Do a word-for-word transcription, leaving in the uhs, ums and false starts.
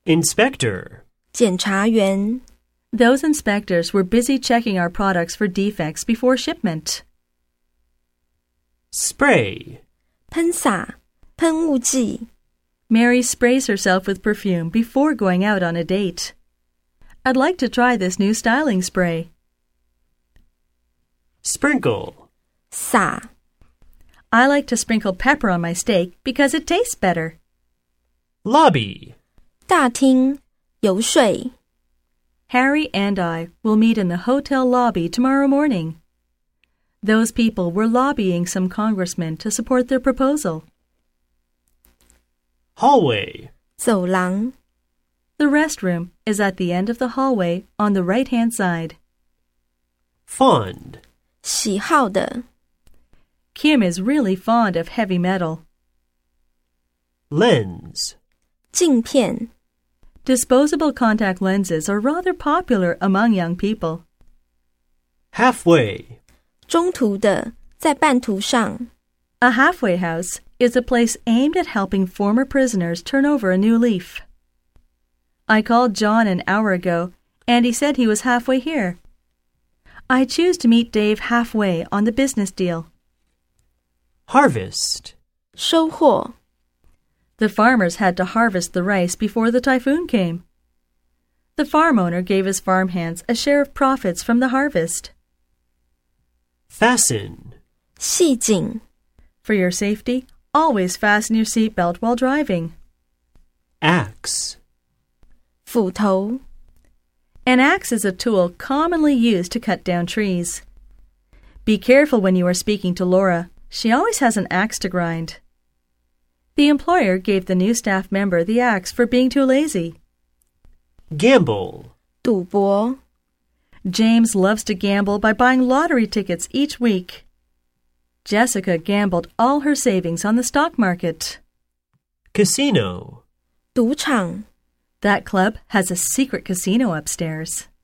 Inspector. 检查员 Those inspectors were busy checking our products for defects before shipment. Spray. 喷洒喷雾剂 Mary sprays herself with perfume before going out on a date. I'd like to try this new styling spray. Sprinkle. 撒 I like to sprinkle pepper on my steak because it tastes better. Lobby. 大厅游说 Harry and I will meet in the hotel lobby tomorrow morning. Those people were lobbying some congressmen to support their proposal. Hallway. 走廊 The restroom is at the end of the hallway on the right-hand side. Fond. 喜好的 Kim is really fond of heavy metal. Lens. 镜片 Disposable contact lenses are rather popular among young people. Halfway. 中途的在半途上 A halfway house is a place aimed at helping former prisoners turn over a new leaf. I called John an hour ago, and he said he was halfway here. I choose to meet Dave halfway on the business deal. Harvest. 收获 The farmers had to harvest the rice before the typhoon came. The farm owner gave his farmhands a share of profits from the harvest. Fasten. 系紧 For your safety, always fasten your seatbelt while driving. Axe. 斧头 An axe is a tool commonly used to cut down trees. Be careful when you are speaking to Laura. She always has an axe to grind. The employer gave the new staff member the axe for being too lazy. Gamble. 赌博 James loves to gamble by buying lottery tickets each week. Jessica gambled all her savings on the stock market. Casino. 赌场 That club has a secret casino upstairs.